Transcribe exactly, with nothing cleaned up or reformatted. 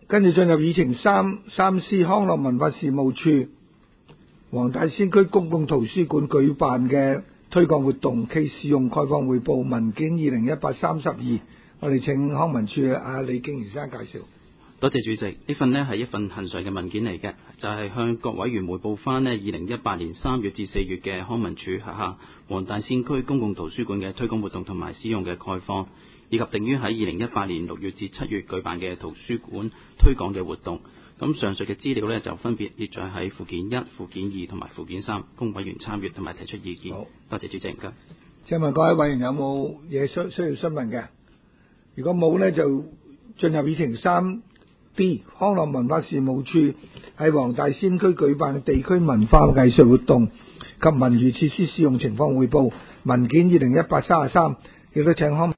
跟住進入議程三三 C 康樂文化事務處黃大仙區公共圖書館舉辦嘅推廣活動暨使用概況匯報文件二零一八三十二，我哋請康文署阿李敬賢生介紹。 多謝主席，呢份呢係一份恆常嘅文件嚟嘅，就係、是、向各委員匯報翻呢二零一八年三月至四月嘅康文署轄下黃大仙區公共圖書館嘅推廣活動同埋使用嘅概況，以及定於喺二零一八年六月至七月舉辦嘅圖書館推廣嘅活動。咁上述嘅資料呢，就分別列載喺附件一、附件二同埋附件三，供委員參閱同埋提出意見。好，多謝主席。 請問各位委員有冇嘢需需要詢問嘅？如果冇呢，就進入議程三 D 康樂文化事務處喺黃大仙區舉辦嘅地區文化藝術活動及文娛設施使用情況匯報文件二零一八三十三，亦都請康